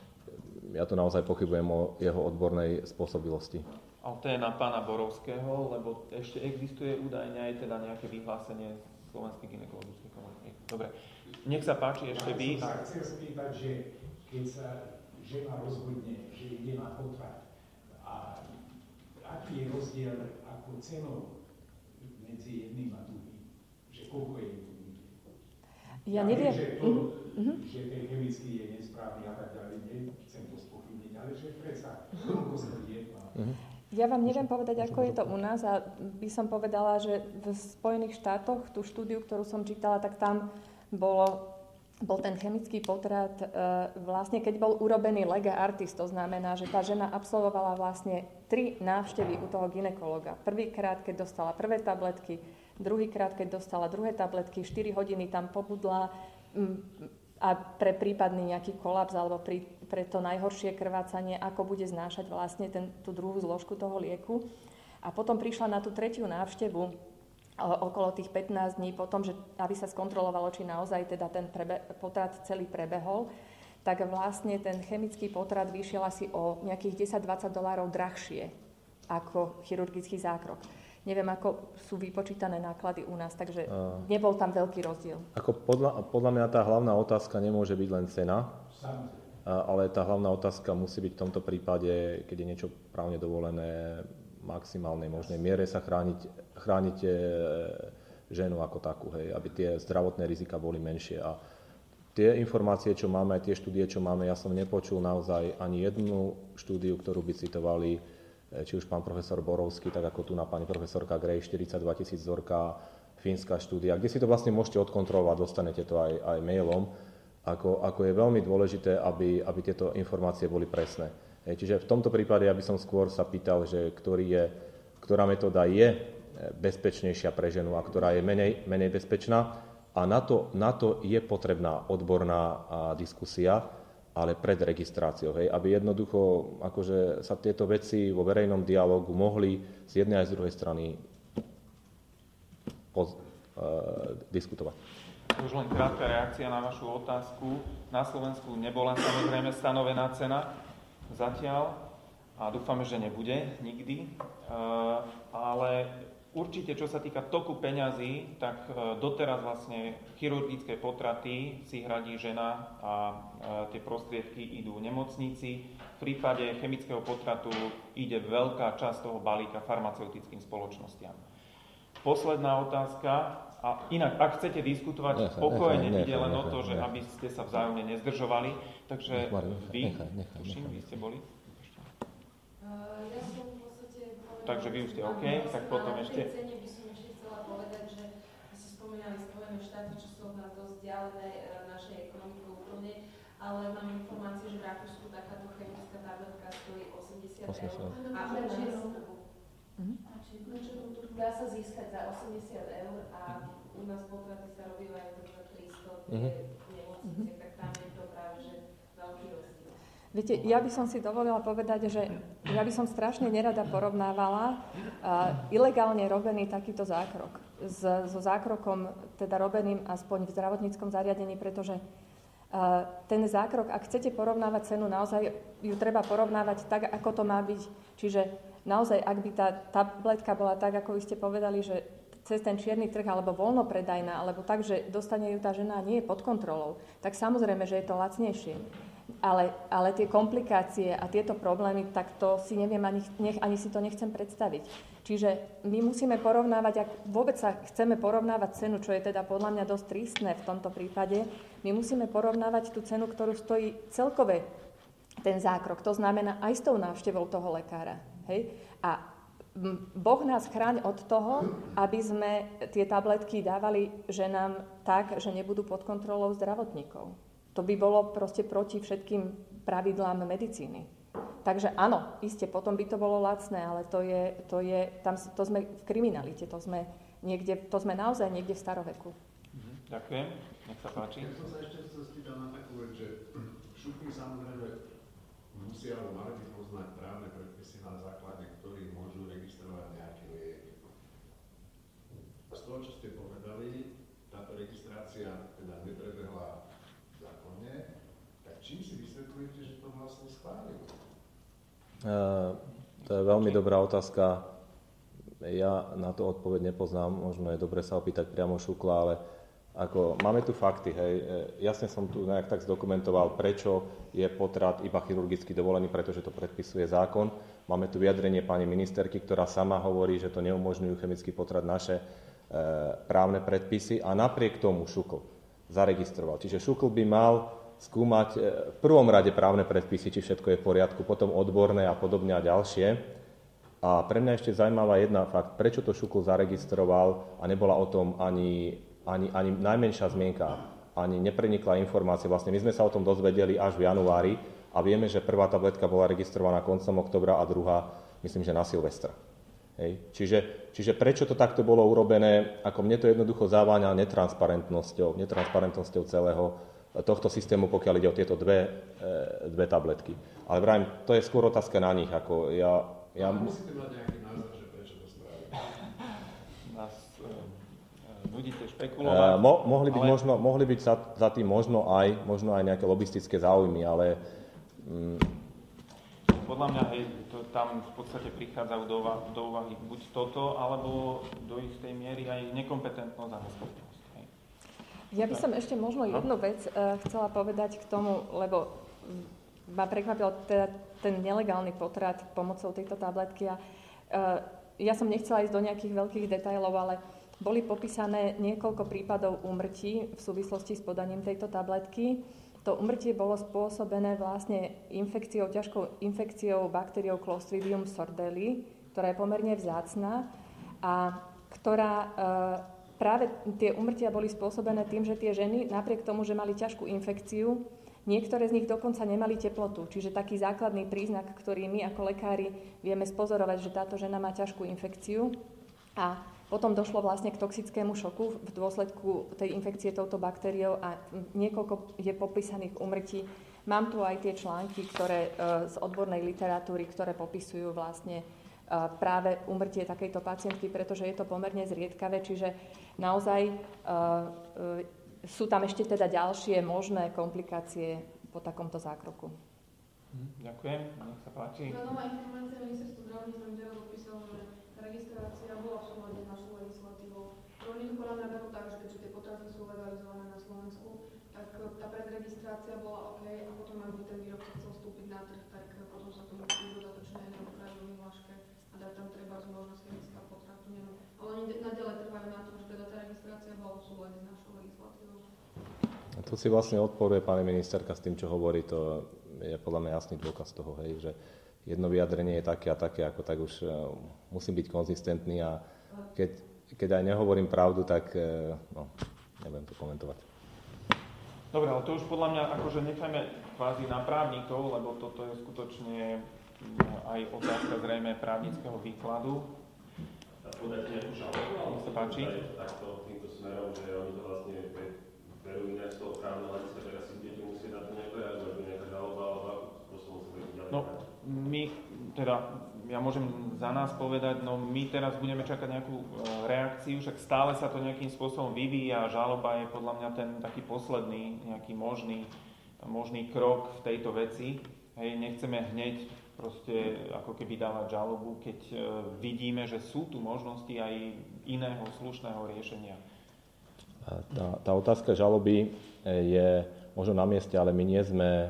ja to naozaj pochybujem o jeho odbornej spôsobilosti. Ale to je na pána Borovského, lebo ešte existuje údajne aj teda nejaké vyhlásenie Slovenskej gynekologickej komory. Dobre, nech sa páči ešte vy. Ja som sa chcel spýtať, že keď sa žena rozhodne, že ide na potrat, a aký je rozdiel ako cenou medzi jedným a druhým? Že koľko je tu ide? Ja neviem. Že to, mm-hmm. že ten chemický je nesprávny a tak ďalej, nechcem to spochybniť, ale že predsa koľko stojí jedna. Mm-hmm. Ja vám neviem povedať, ako je to u nás a by som povedala, že v Spojených štátoch, tú štúdiu, ktorú som čítala, tak tam bolo, bol ten chemický potrat, e, vlastne keď bol urobený lega artis, to znamená, že tá žena absolvovala vlastne tri návštevy u toho gynekologa. Prvýkrát, keď dostala prvé tabletky, druhýkrát, keď dostala druhé tabletky, štyri hodiny tam pobudla m, a pre prípadný nejaký kolaps alebo pri, pre to najhoršie krvácanie, ako bude znášať vlastne ten, tú druhú zložku toho lieku. A potom prišla na tú tretiu návštevu o, okolo tých pätnásť dní potom, že aby sa skontrolovalo, či naozaj teda ten prebe, potrat celý prebehol, tak vlastne ten chemický potrat vyšiel asi o nejakých desať až dvadsať dolárov drahšie ako chirurgický zákrok. Neviem, ako sú vypočítané náklady u nás, takže uh, nebol tam veľký rozdiel. Ako podľa, podľa mňa tá hlavná otázka nemôže byť len cena, ale tá hlavná otázka musí byť v tomto prípade, keď je niečo právne dovolené, v maximálnej možnej miere sa chrániť, chrániť ženu ako takú, hej, aby tie zdravotné rizika boli menšie. A tie informácie, čo máme, aj tie štúdie, čo máme, ja som nepočul naozaj ani jednu štúdiu, ktorú by citovali či už pán profesor Borovský, tak ako tu na pani profesorka Grej, štyridsaťdva tisíc vzorka, fínska štúdia, kde si to vlastne môžete odkontrolovať, dostanete to aj, aj mailom, ako, ako je veľmi dôležité, aby, aby tieto informácie boli presné. Čiže v tomto prípade ja by som skôr sa pýtal, že ktorý je, ktorá metóda je bezpečnejšia pre ženu a ktorá je menej, menej bezpečná. A na to, na to je potrebná odborná diskusia, ale pred registráciou, hej, aby jednoducho akože sa tieto veci vo verejnom dialógu mohli z jednej aj z druhej strany poz, uh, diskutovať. Už len krátka reakcia na vašu otázku. Na Slovensku nebola samozrejme stanovená cena zatiaľ a dúfame, že nebude nikdy, uh, ale určite, čo sa týka toku peňazí, tak doteraz vlastne chirurgické potraty si hradí žena a tie prostriedky idú v nemocnici. V prípade chemického potratu ide veľká časť toho balíka farmaceutickým spoločnostiam. Posledná otázka. A inak, ak chcete diskutovať nechaj, spokojne, nechaj, ide len nechaj, o to, že nechaj. aby ste sa vzájomne nezdržovali. Takže nechaj, vy, nechaj, nechaj, tuším, nechaj. vy ste boli? Uh, ja som v podstate povedala, takže vy už ste OK, tak potom ešte... Spomínali Spojené štáty, čo sú na to vzdialené našej ekonomikou úplne, ale mám informáciu, že v Rakúsku takáto chemická tabletka stojí osemdesiat eur. A u nás dá sa získať za osemdesiat eur a u nás potraty sa robí aj za tristo, tie nemocnice, tak tam je to práve že veľký rozdiel. Viete, ja by som si dovolila povedať, že ja by som strašne nerada porovnávala uh, ilegálne robený takýto zákrok s, so zákrokom, teda robeným aspoň v zdravotníckom zariadení, pretože uh, ten zákrok, ak chcete porovnávať cenu, naozaj ju treba porovnávať tak, ako to má byť. Čiže naozaj, ak by tá tabletka bola tak, ako vy ste povedali, že cez ten čierny trh alebo voľnopredajná, alebo tak, že dostane ju tá žena a nie je pod kontrolou, tak samozrejme, že je to lacnejšie. Ale, ale tie komplikácie a tieto problémy, tak to si neviem, ani, nech, ani si to nechcem predstaviť. Čiže my musíme porovnávať, ak vôbec sa chceme porovnávať cenu, čo je teda podľa mňa dosť tristné v tomto prípade, my musíme porovnávať tú cenu, ktorú stojí celkové ten zákrok. To znamená aj s tou návštevou toho lekára. Hej? A Boh nás chráň od toho, aby sme tie tabletky dávali ženám tak, že nebudú pod kontrolou zdravotníkov. To by bolo proste proti všetkým pravidlám medicíny. Takže áno, iste, potom by to bolo lacné, ale to je, to je, tam to sme v kriminalite, to sme niekde, to sme naozaj niekde v staroveku. Mhm, ďakujem, nech sa páči. Ja som sa ešte chcel spýtať na takú vec, že šupy samozrejme musia alebo mali by poznať právne predpisy, na základe ktorých môžu registrovať nejaké lieky. Z toho, čo ste povedali, táto registrácia teda neprebehla zákonne, tak čím si vysvetľujete, že to vlastne schválili? Uh, to je veľmi dobrá otázka. Ja na to odpoveď nepoznám, možno je dobre sa opýtať priamo Šukla, ale ako, máme tu fakty, hej. Jasne som tu nejak tak zdokumentoval, prečo je potrat iba chirurgicky dovolený, pretože to predpisuje zákon. Máme tu vyjadrenie pani ministerky, ktorá sama hovorí, že to neumožňujú chemický potrat naše e, právne predpisy a napriek tomu Šukl zaregistroval. Čiže Šukl by mal skúmať e, v prvom rade právne predpisy, či všetko je v poriadku, potom odborné a podobne a ďalšie. A pre mňa ešte zaujímavá jedna fakt, prečo to Šukl zaregistroval a nebola o tom ani Ani, ani najmenšia zmienka, ani neprenikla informácia. Vlastne my sme sa o tom dozvedeli až v januári a vieme, že prvá tabletka bola registrovaná koncom októbra a druhá, myslím, že na Silvestra. Hej. Čiže, čiže prečo to takto bolo urobené? Ako mne to jednoducho zaváňa netransparentnosťou, netransparentnosťou celého tohto systému, pokiaľ ide o tieto dve, dve tabletky. Ale vrajím, to je skôr otázka na nich. Ako ja, ja... Musíte mať nejaký názor, že prečo to spravili? Nás budete špekulovať. Uh, mo, mohli byť, ale... možno, mohli byť za, za tým možno aj, možno aj nejaké lobistické záujmy, ale... Mm... Podľa mňa, hej, to, tam v podstate prichádzajú do, do úvahy buď toto, alebo do istej miery aj nekompetentnosť a neschopnosť. Hej. Ja by som ešte možno jednu vec uh, chcela povedať k tomu, lebo ma prekvapil teda ten nelegálny potrat pomocou tejto tabletky. A, uh, ja som nechcela ísť do nejakých veľkých detailov, ale boli popísané niekoľko prípadov úmrtí v súvislosti s podaním tejto tabletky To úmrtie bolo spôsobené vlastne infekciou, ťažkou infekciou baktériou Clostridium sordelli, ktorá je pomerne vzácna a ktorá e, práve tie úmrtia boli spôsobené tým, že tie ženy napriek tomu, že mali ťažkú infekciu, niektoré z nich dokonca nemali teplotu. Čiže taký základný príznak, ktorý my ako lekári vieme spozorovať, že táto žena má ťažkú infekciu. A potom došlo vlastne k toxickému šoku v dôsledku tej infekcie touto baktériou a niekoľko je popísaných úmrtí. Mám tu aj tie články, ktoré z odbornej literatúry, ktoré popisujú vlastne práve úmrtie takejto pacientky, pretože je to pomerne zriedkavé, čiže naozaj sú tam ešte teda ďalšie možné komplikácie po takomto zákroku. Ďakujem, nech sa páči. No, nová informácia ministerstva zdravotníctva mi teraz odpísalo, že registrácia bola v súlade s našou legislatívou. Oni to podľa mňa berú tak, že keďže tie potraty sú legalizované na Slovensku, tak tá predregistrácia bola OK a potom, ak by ten výrobca chcel vstúpiť na trh, tak potom sa tomu musí dodatočne aj neupraviť vo vyhláške a dať tam treba možnosť chemická potratu, neviem. Ale oni naďalej trvajú na tom, že teda tá registrácia bola v súlade s našou legislatívou. A tu si vlastne odporuje pani ministerka s tým, čo hovorí, to je podľa mňa jasný dôkaz toho, hej, že jedno vyjadrenie je také a také, ako tak už uh, musím byť konzistentný a keď, keď aj nehovorím pravdu, tak uh, no, neviem to komentovať. Dobre, ale to už podľa mňa akože nechajme kvázi na právnikov, lebo toto je skutočne aj otázka zrejme právnického výkladu. A podať nejakú žalobu, Nech sa páči. Takto týmto smerom, že oni to vlastne berú inak z toho právneho hľadiska, že asi budete musieť na to nejako reagovať, že nejaká žaloba, alebo akú spôsobom sa bude ďalej. No, my, teda, ja môžem za nás povedať, no my teraz budeme čakať nejakú reakciu, však stále sa to nejakým spôsobom vyvíja a žaloba je podľa mňa ten taký posledný, nejaký možný, možný krok v tejto veci. Hej, nechceme hneď proste ako keby dávať žalobu, keď vidíme, že sú tu možnosti aj iného slušného riešenia. Tá, tá otázka žaloby je možno na mieste, ale my nie sme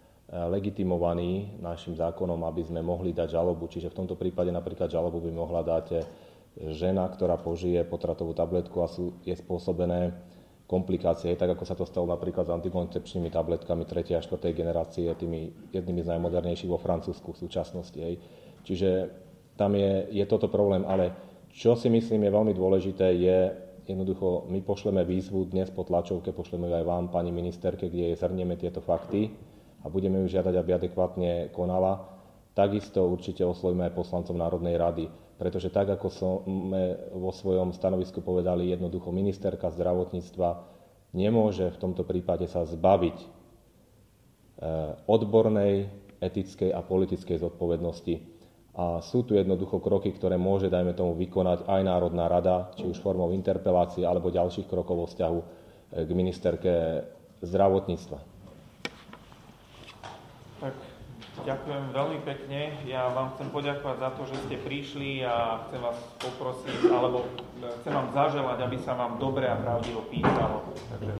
legitimovaní našim zákonom, aby sme mohli dať žalobu. Čiže v tomto prípade napríklad žalobu by mohla dať žena, ktorá požije potratovú tabletku a sú, je spôsobené komplikácie, tak ako sa to stalo napríklad s antikoncepčnými tabletkami tretej a štvrtej generácie, tými jednými z najmodernejších vo Francúzsku v súčasnosti. Hej. Čiže tam je, je toto problém, ale čo si myslím je veľmi dôležité, je jednoducho, my pošleme výzvu dnes po tlačovke, pošleme aj vám, pani ministerke, kde jej zhrnieme tieto fakty a budeme ju žiadať, aby adekvátne konala. Takisto určite oslovíme aj poslancov Národnej rady, pretože tak, ako sme vo svojom stanovisku povedali, jednoducho ministerka zdravotníctva nemôže v tomto prípade sa zbaviť odbornej, etickej a politickej zodpovednosti. A sú tu jednoducho kroky, ktoré môže, dajme tomu, vykonať aj Národná rada, či už formou interpelácie alebo ďalších krokov vo vzťahu k ministerke zdravotníctva. Tak, ďakujem veľmi pekne. Ja vám chcem poďakovať za to, že ste prišli a chcem vás poprosiť, alebo chcem vám zaželať, aby sa vám dobre a pravdivo písalo. Takže